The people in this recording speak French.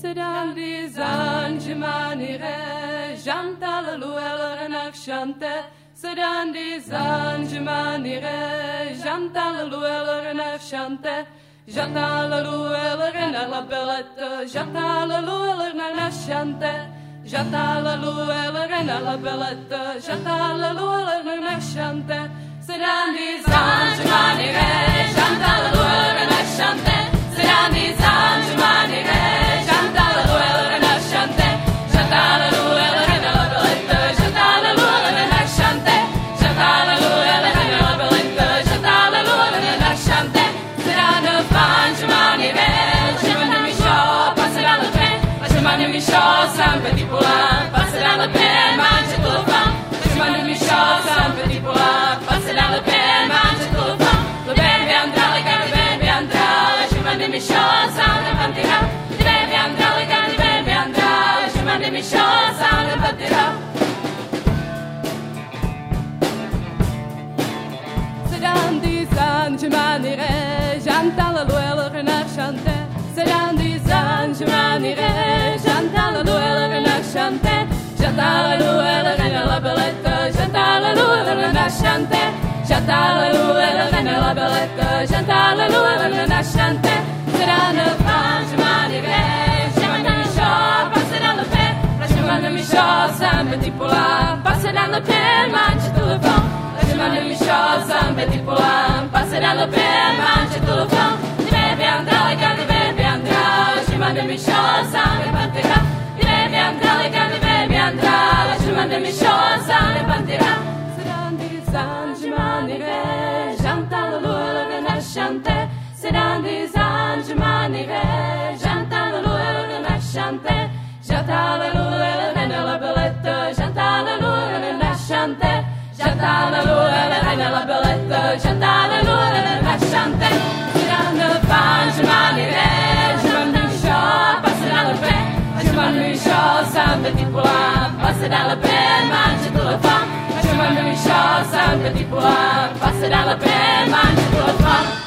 C'est dans des ans, je m'en irai, j'entends le louer renard chanter. C'est dans des ans, je m'en irai, j'entends le louer renard chanter. J'entends le louer le renard la belette, j'entends le louer le renard chanter. J'entends le louer le renard la belette, j'entends le louer le renard chanter. C'est dans des ans, je m'en irai, j'entends le louer le renard chanter. C'est dans des ans, je m'en irai, j'entends le louer le renard chanter. J'entends le louer le renard la belette, j'entends le louer le renard chanter. J'entends le louer le renard la belette, j'entends le louer le renard chanter. C'est dans le vent, je m'en irai, le chemin de Michaud, passer dans le train. Le chemin de Michaud, c'est un petit poulain, passer dans le pain, manger tout le vent. Le chemin de Michaud, c'est un petit poulain, passer dans le pain, manger tout le vent. Le pain viendra, le pain viendra, le chemin de Michaud, ça ne partira. Le pain viendra, le pain viendra, le chemin de Michaud, ça ne partira. C'est dans 10 ans, je m'en irai, j'entends le louer le renard chanter. C'est dans 10 ans, je m'en irai, j'entends le louer le renard chanter. J'entends le louer le renard la belette, j'entends le louer le renard chanter. J'entends le louer le renard la belette, j'entends le louer le renard chanter. C'est dans le vent, je m'en irai, chemin de Michaud, passer dans le pain. Le chemin de Michaud, c'est un petit poulain, passer dans le pain, manger tout le vent. Le chemin de Michaud, c'est un petit poulain, passer dans le pain, manger tout le vent. L'hiver viendra, le gars d'hiver viendra, le chemin de Michaud, ça repartira. L'hiver viendra, le gars d'hiver viendra, le chemin de Michaud, ça repartira. C'est dans 10 ans, je m'en irai, j'entends le louer le renard chanter. C'est dans 10 ans, je m'en irai, j'entends le louer le renard chanter. J'entends le louer le renard la belette, j'entends le louer le renard chanter. J'entends le louer le renard la belette, j'entends le louer le renard chanter. C'est dans le vent, je m'en irai, je m'en Michaud, passer dans le pain. Je m'en Michaud, c'est un petit poulain, passer dans le pain, manger tout le vent. Je m'en Michaud, c'est un petit poulain, passer dans le pain, manger tout le vent.